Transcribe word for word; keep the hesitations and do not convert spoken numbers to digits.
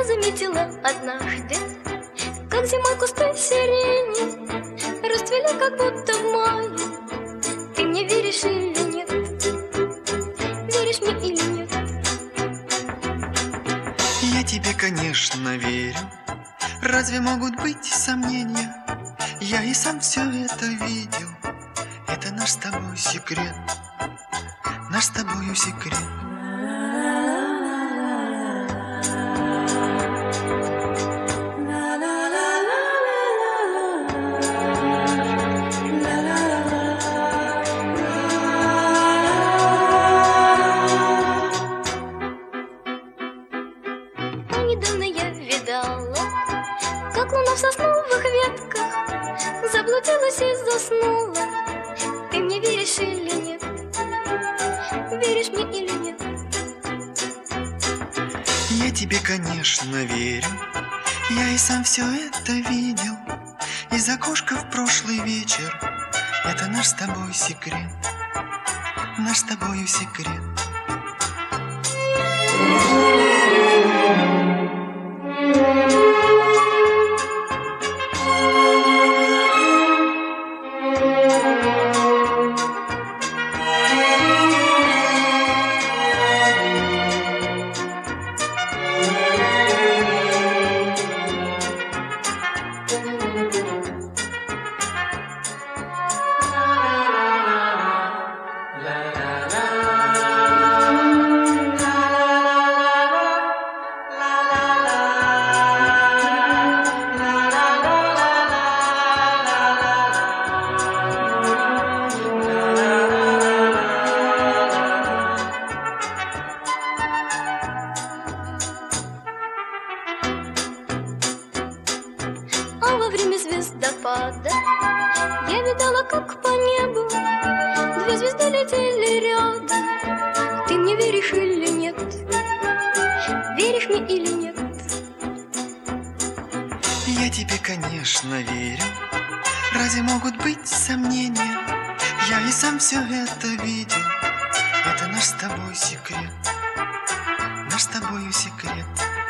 Я заметила однажды, как зимой кусты сирени расцвели, как будто в мае. Ты мне веришь или нет? Веришь мне или нет? Я тебе, конечно, верю. Разве могут быть сомнения? Я и сам все это видел. Это наш с тобой секрет. Наш с тобою секрет. Недавно я видала, как луна в сосновых ветках заблудилась и заснула. Ты мне веришь или нет? Веришь мне или нет? Я тебе, конечно, верю. Я и сам все это видел. Из окошка в прошлый вечер. Это наш с тобой секрет. Наш с тобою секрет. А во время звездопада я видала, как по небу две звезды летели рядом. Ты мне веришь или нет? Веришь мне или нет? Я тебе, конечно, верю. Разве могут быть сомнения? Я и сам все это видел. Это наш с тобой секрет. Наш с тобою секрет.